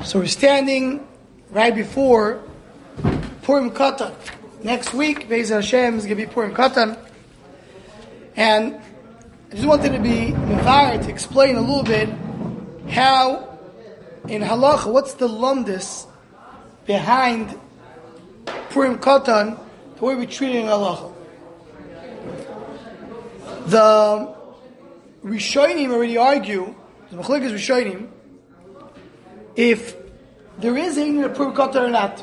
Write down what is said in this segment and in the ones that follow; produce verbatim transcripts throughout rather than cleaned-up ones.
So we're standing right before Purim Katan. Next week, Be'ez Hashem is going to be Purim Katan. And I just wanted to be mevarer to explain a little bit how, in halacha, what's the lumdus behind Purim Katan, the way we treat it in halacha. The Rishonim already argue, the Machlokes Rishonim, if there is a Purim Katan or not.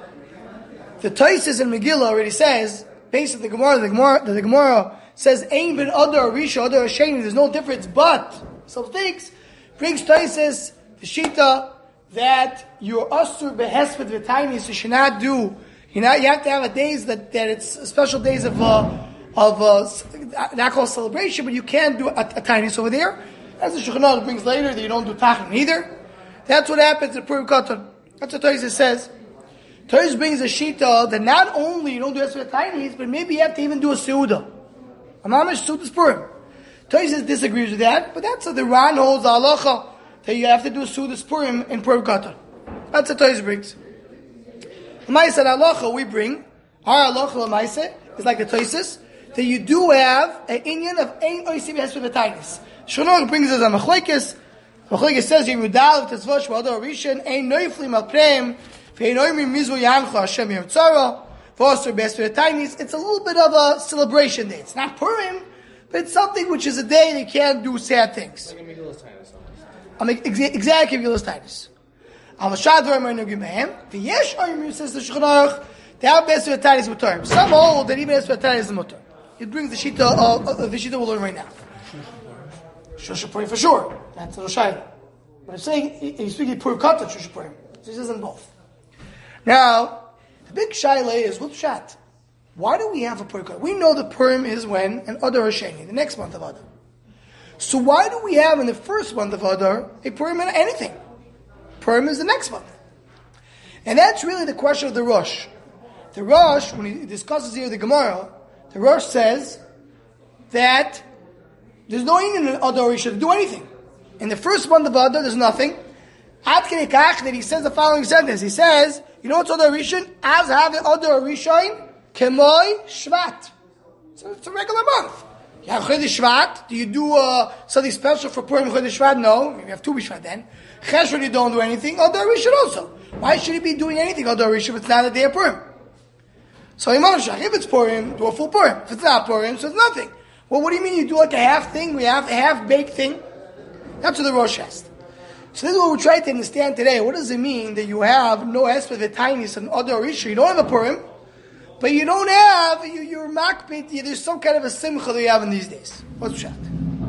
The Tosfos in Megillah already says, based on the Gemara, the Gemara, the Gemara says, Ein ben Adar Risha Adar Hasheni, there's no difference, but some things brings Tosfos the Shita that you're asur behesped v'tainis, you should not do. You know, you have to have a days that, that it's special days of uh, of uh, not called celebration, but you can do a, a tainis over there. As the Shulchan Aruch brings later, that you don't do tachin either. That's what happens at Purim Katan. That's what Tosfos says. Tosfos brings a shita that not only you don't do Esrei Tainis, but maybe you have to even do a seuda. A mamash seuda's Purim. Tosfos disagrees with that, but that's what the Ran holds the halacha that you have to do a seuda's Purim in Purim Katan. That's what Tosfos brings. L'maisa halacha we bring our halacha l'maisa is like the Tosfos that you do have an inyan of ein oisim Esrei Tainis. Shulchan Aruch brings us a machlokes. Machlokes says Yemudal Tzvash V'Adar Rishon Ein Noiflim Al Prem Ve'Ein Oimrim Mizu Yancha Hashem Yom Tzara V'Osur B'Esrei Tainis. It's a little bit of a celebration day. It's not Purim, but it's something which is a day that you can't do sad things. Like a Megillas Tainis. I mean, exactly Megillas Tainis. Al Mashad V'Omer Nogim Mehem V'Yesh Oimrim says the Shulchan Aruch that B'Esrei Tainis Mutar. Some hold that even Esrei Tainis is Mutar. It brings the shita of uh, uh, the shita we'll learn right now. Shusha Purim for sure. That's a Roshayla. But I'm saying, he's speaking Purim Katan, Shusha Purim. So he says in both. Now, the big Shaila is, what's Shat? Why do we have a Purim Katan? We know that Purim is when? An Adar Hasheni, the next month of Adar. So why do we have in the first month of Adar a Purim in anything? Purim is the next month. And that's really the question of the Rosh. The Rosh, when he discusses here the Gemara, the Rosh says that there's no Indian in Adar Rishon to do anything. In the first month of Adar, there's nothing. Ad Kei Kach, that he says the following sentence. He says, you know what's Adar Rishon? As have Adar Rishon, Kemoi Shvat. So it's a regular month. You have Chodesh Shvat. Do you do uh, something special for Purim Chodesh Shvat? No. Maybe you have Tu B'Shvat then. Cheshvan, you don't do anything. Adar Rishon also. Why should he be doing anything Adar Rishon if it's not a day of Purim? So Imam Shach, if it's Purim, do a full Purim. If it's not Purim, so it's nothing. Well, what do you mean you do like a half thing? We have a half-baked thing? That's what the Rosh asked. So this is what we're trying to understand today. What does it mean that you have no Esrei V'Tainis and Adar Rishon? You don't have a Purim, but you don't have, you, you're makbid, there's some kind of a simcha that you have in these days. What's Pshat?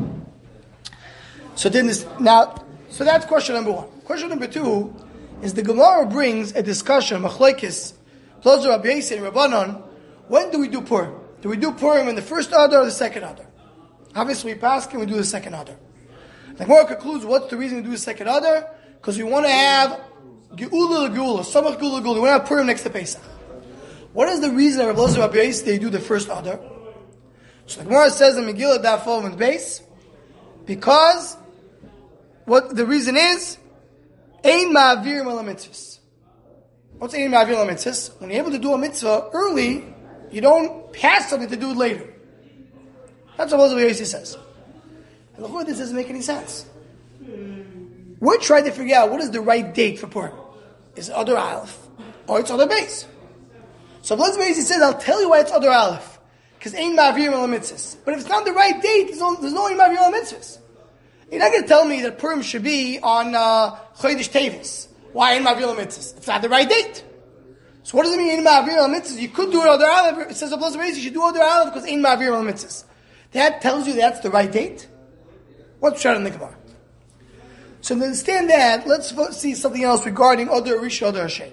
So then this, now, so that's question number one. Question number two is the Gemara brings a discussion, Machlokes, plus Rabbi Yossi and Rabbanon, when do we do Purim? Do we do Purim in the first Adar or the second Adar? Obviously, we pass and we do the second Adar. The Gemara concludes, what's the reason we do the second Adar? Because we want to have Geula Geula, Samach Geula Geula. We want to have Purim next to Pesach. What is the reason that Rabbi Rabbi Yossi they do the first Adar? So the Gemara says in Megillah Daf Vav base, because what the reason is, Ein Ma'avir Ala Mitzvahs. What's Ein Ma'avir Ala Mitzvahs? When you're able to do a mitzvah early, you don't pass something to do it later. That's what Rabbi Yossi says. And look, this doesn't make any sense. We're trying to figure out what is the right date for Purim. Is it Adar Aleph or it's Adar Beis? So Rabbi Yossi says, I'll tell you why it's Adar Aleph. Because Ein Ma'avir Ala Mitzvahs. But if it's not the right date, there's no, there's no Ein Ma'avir Ala Mitzvahs. You're not going to tell me that Purim should be on uh, Chodesh Tevis. Why Ein Ma'avir Ala Mitzvahs? It's not the right date. So what does it mean, Ein Ma'avir Ala Mitzvahs? You could do it Adar Aleph. It says, Rabbi Yossi, you should do Adar Aleph because Ein Ma'avir Ala Mitzvahs. That tells you that's the right date? What's Pshat in the Gemara? So to understand that, let's see something else regarding Adar Rishon, Adar Hasheni.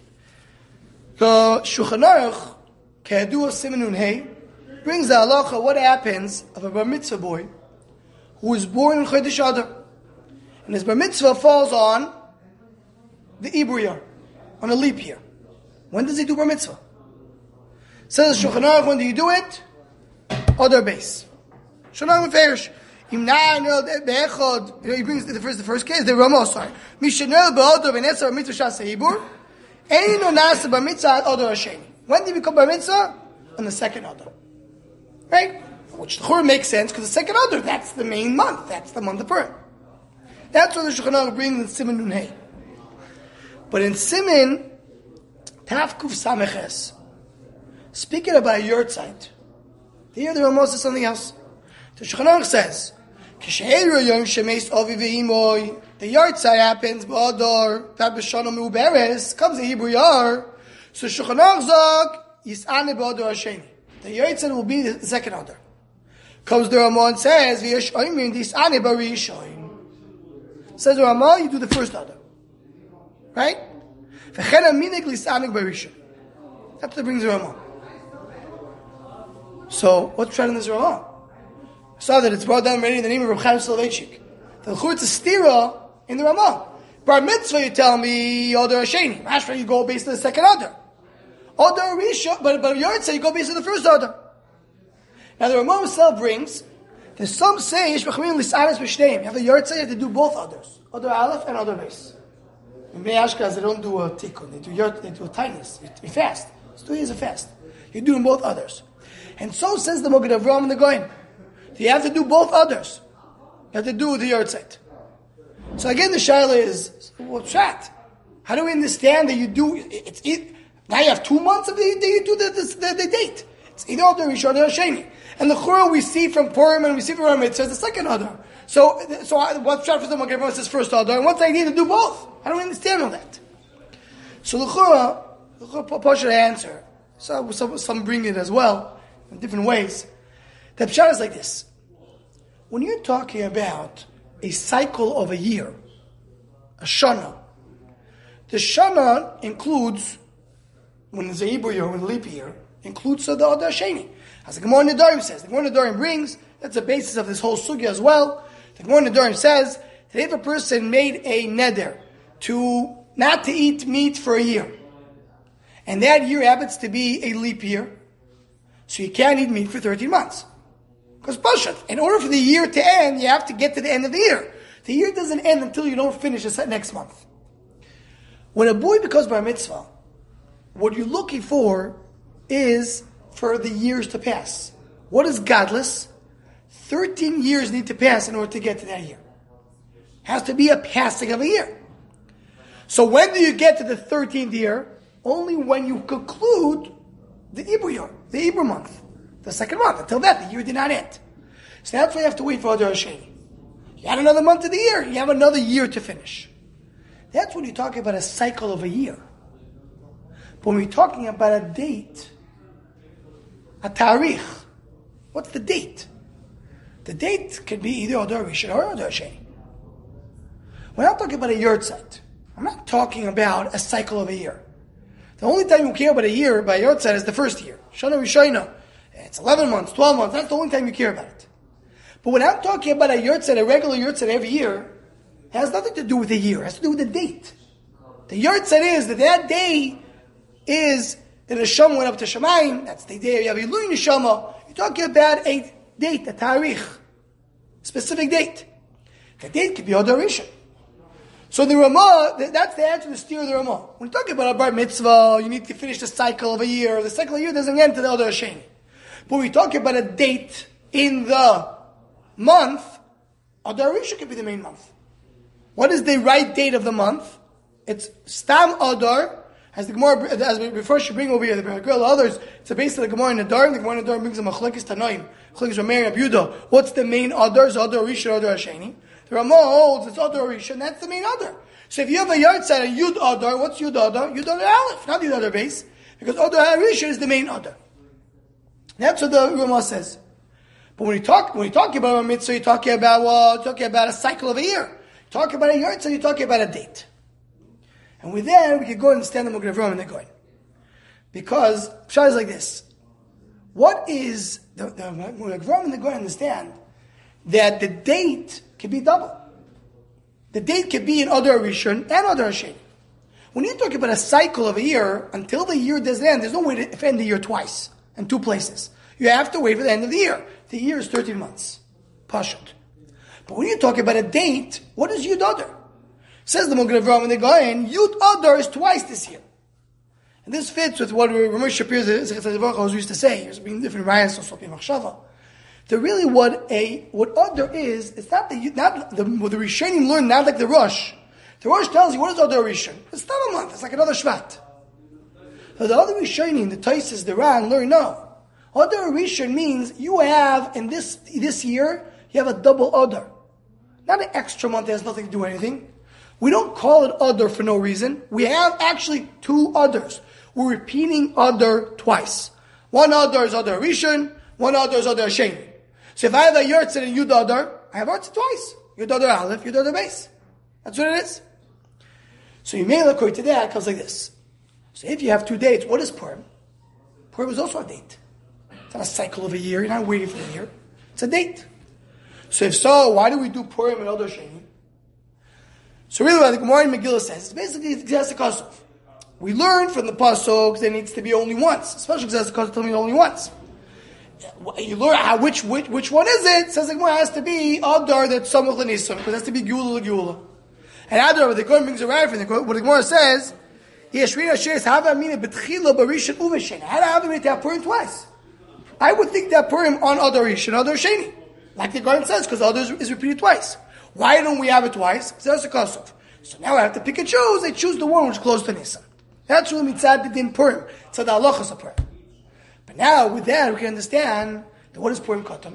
The Shulchan Aruch, Kehadua Siman Hey, brings the halacha what happens of a bar mitzvah boy who is born in Chodesh Adar. And his bar mitzvah falls on the Ibur year, on a leap year. When does he do bar mitzvah? Says Shulchan Aruch, when do you do it? Adar Beis. Shulchan Aruch Meferish. Im Na'anel Be'echod, he brings the first, the first case, the Ramah, sorry. Mishanel Be'odor V'Netzer Mitzvah Shas HaHibur, Eino Nasa Bar Mitzvah Odor Hasheni. When did he become Bar Mitzvah? On the second Odor. Right? Which the Chur makes sense, because the second Odor, that's the main month. That's the month of Purim. That's what the Shulchan Aruch brings in Siman Nun Hey. But in Siman, Taf Kuf Sameches, speaking about a Yurtzeit, here the Ramah says something else. The Shulchan Aruch says, Kishe'eru Yom Shemeis Ovi Ve'imoy, the Yurtzeit happens, Ba'ador, Tab B'Shana Me'uberes, comes a Hebrew Yar, so Shulchan Aruch Zog, Yis'ane Ba'ador Hasheni. The Yurtzeit will be the second Ador. Comes the Ramah and says, V'yesh Oymin Yis'ane Ba'Rishoin. Says the Ramah, you do the first Ador. Right? V'chen Aminik Yis'ane Ba'Rishon. That's what brings the Ramah. So, what's trying in this Ramah? I saw that it's brought down already in the name of Reb Chaim Soloveitchik. The Chutz is stira in the Ramah. Bar Mitzvah, you tell me, Odor Hasheni. Mashra, you go based on the second Odor. Odor Rishon, but but Yurtzeit, you go based on the first Odor. Now the Ramah himself brings, there's some say, Yishbachmin Lisanis B'Shneim. You have the Yurtzeit, you have to do both Odors. Odor Aleph and Odor Beis. In Bnei Ashkenaz, they don't do a tikkun, they do Yurtzeit, they do a tightness. You fast. It's two years of fast. You're doing both Odors. And so says the Moed Avraham and the Goyim. You have to do both others. You have to do the Yurtzeit. So again, the shaila is, what's that? How do we understand that you do, it's, it, now you have two months of the, that you do the, the, the, the date. It's either Odor Rishon or Hasheni. And the Chura we see from Purim and we see from Ramah, it says the second Odor. So, so what's shot for the Moed Avraham says first Odor, and what's the idea to do both? How do we understand all that? So the Chura, the Chura should answer. So some, some bring it as well, in different ways. The pshat is like this. When you're talking about a cycle of a year, a shana, the shana includes, when it's a Hebrew year, when a leap year, includes the Odor Hasheni. As the Gemara Nedarim says, the Gemara Nedarim brings, that's the basis of this whole sugya as well. The Gemara Nedarim says that if a person made a neder to not to eat meat for a year, and that year happens to be a leap year, so you can't eat meat for thirteen months. Because Pashat, in order for the year to end, you have to get to the end of the year. The year doesn't end until you don't finish the next month. When a boy becomes bar mitzvah, what you're looking for is for the years to pass. What is godless? Thirteen years need to pass in order to get to that year. Has to be a passing of a year. So when do you get to the thirteenth year? Only when you conclude the Hebrew year, the Hebrew month. The second month. Until that, the year did not end. So that's why you have to wait for Odor Hasheni. You had another month of the year. You have another year to finish. That's when you're talking about a cycle of a year. But when we're talking about a date, a tarikh, what's the date? The date can be either Odor Rishon or Odor Hasheni. We're not talking about a Yurtzeit. I'm not talking about a cycle of a year. The only time you care about a year by Yurtzeit is the first year. Shana Rishona. It's eleven months, twelve months. That's the only time you care about it. But when I'm talking about a Yurtzeit, a regular Yurtzeit every year, it has nothing to do with the year. It has to do with the date. The Yurtzeit is that that day is the Neshama went up to Shemayim. That's the day of Yavilui Neshama. You're talking about a date, a tarikh, specific date. The date could be Odor Rishon. So the Ramah, that's the answer to the steer of the Ramah. When you're talking about a bar mitzvah, you need to finish the cycle of a year. The cycle of a year doesn't end to the Odor Hasheni. But we're talking about a date in the month, Adar Rishon could be the main month. What is the right date of the month? It's Stam Adar, as the Gemara, as we before she bring over here, the girl others, it's a base of the Gemara in the Dar, the Gemara in the Dar brings a Machlekes Tanoim, Machlekes Rameir and Abuda. What's the main Adar? It's Adar Rishon, Adar Hasheni. The Ramah holds it's Adar Rishon, that's the main Adar. So if you have a Yurtzeit and Yud Adar, what's Yud Adar? Yud Adar Aleph, not the other base, because Adar Rishon is the main Adar. That's what the Ramah says. But when you talk, when you talk about a mitzvah, you're talking about what? You're talking about a cycle of a year. You're talking about a Yurtzeit, you're talking about a date. And with that, we can go and understand the Moed Avraham and the Goyim. Because, Pshat is like this. What is, the, the Moed Avraham and the Goyim understand that the date can be double. The date can be in Adar Rishon and Adar Hasheni. When you talk about a cycle of a year, until the year doesn't end, there's no way to end the year twice, in two places. You have to wait for the end of the year. The year is thirteen months. Pashut. But when you're talking about a date, what is Yud Adar? Says the Magen Avraham when they go in, Yud Adar is twice this year. And this fits with what Ramesh Shapir used to say. There's been different variants of Sopi Machshava. That really what a, what Adar is, it's not the, not the, what the Rishonim learn, not like the Rosh. The Rosh tells you, what is Adar Rishon? It's not a month, it's like another Shvat. But the other Rishonim, the Taisis, the Ran, learn, no. Adar Rishon means you have, in this, this year, you have a double Adar. Not an extra month that has nothing to do with anything. We don't call it Adar for no reason. We have actually two Adars. We're repeating Adar twice. One Adar is Adar Rishon, one Adar is Adar Sheni. So if I have a Yurtzit and Yud Adar, I have Yurtzit twice. Yud Adar Aleph, Yud Adar Beis. That's what it is. So you may look to that, it comes like this. So if you have two dates, what is Purim? Purim is also a date. It's not a cycle of a year. You're not waiting for a year. It's a date. So if so, why do we do Purim and Adar Sheni? So really what the Gemara in Megillah says, it's basically Gzeiras HaKosov. We learn from the Pasuk there needs to be only once. Especially Gzeiras HaKosov telling me only once. You learn how, which, which, which one is it? It says the Gemara has to be Adar that's Samuch L'Nisan, because it has to be Geula L'Geula. And Adar, the Gemara brings a right from the what the Gemara says, Yeshvina Sheres Hava Mina B'Tchila B'Rishon U'V'Sheni. How do I have to have Purim twice? I would think that Purim on Adar Rishon, Adar Sheni. Like the Gemara says, because Adar is repeated twice. Why don't we have it twice? Gzeiras HaKosov. So now I have to pick and choose. I choose the one which is close to Nisan. That's really mitzad the din Purim. Tzad halachas of Purim. But now with that we can understand that what is Purim Katan?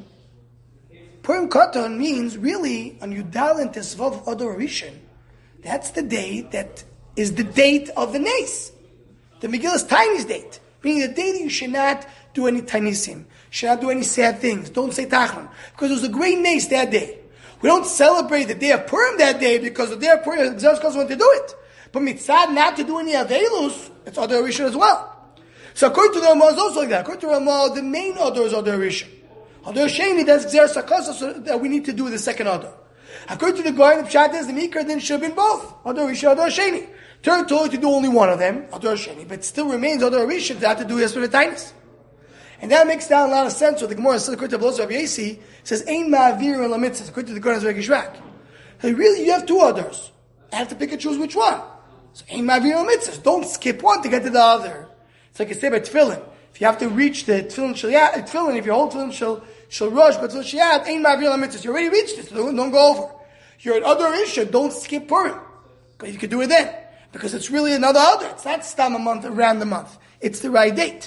Purim Katan means really on Yudal and Tesvav Adar Rishon. That's the day that is the date of the Nes. The Megillah's Tainis date. Meaning the day that you should not do any Tainisim. Should not do any sad things. Don't say Tachlan. Because it was a great Nes that day. We don't celebrate the day of Purim that day because the day of Purim, Gzeiras HaKosov want to do it. But mitzad not to do any Avelus, it's Adar Rishon as well. So according to the Ramah, it's also like that. According to the Ramah, the main Adar is Adar Rishon. Adar Sheni, that's Gzeiras HaKosov, so that we need to do the second Adar. According to the Goyen, the Pshat is the Mikra then should have been both. Adar Rishon, Adar Sheni. Third told you to do only one of them, Adar Sheni, but still remains Adar Rishon to have to do Yesper V'Tainis. And that makes down a lot of sense. So the Gemara says, according to Ablos Rav Yesi, says, Ein Ma'avir and Lamitzah, according to the Gemara Zerek Yishrak. So really, you have two others. I have to pick and choose which one. So Ein Ma'avir and Lamitzah. Don't skip one to get to the other. It's like you say by Tefillin. If you have to reach the Tefillin Shal Tefillin, if your whole Tefillin Shal Shal Rosh, but Tefillin Shal Ein Ma'avir and Lamitzah. You already reached it, so don't, don't go over. You're at other issue, don't skip Purim. Because you can do it then. Because it's really another other. It's not stam a month, around the month. It's the right date.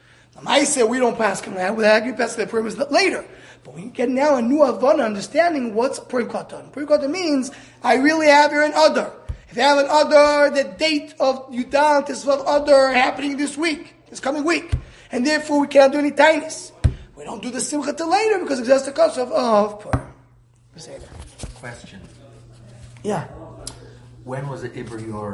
I say we don't pass Kanah, we have pass the Purim later. But we get now a new Havana understanding what's Purim Katan. Purim Katan means I really have here an Adar. If I have an Adar, the date of Yudal Tesvav Adar happening this week, this coming week. And therefore we can't do any tainis. We don't do the Simcha till later because it's just the cost of, of Purim. Question. Yeah. When was the Iber your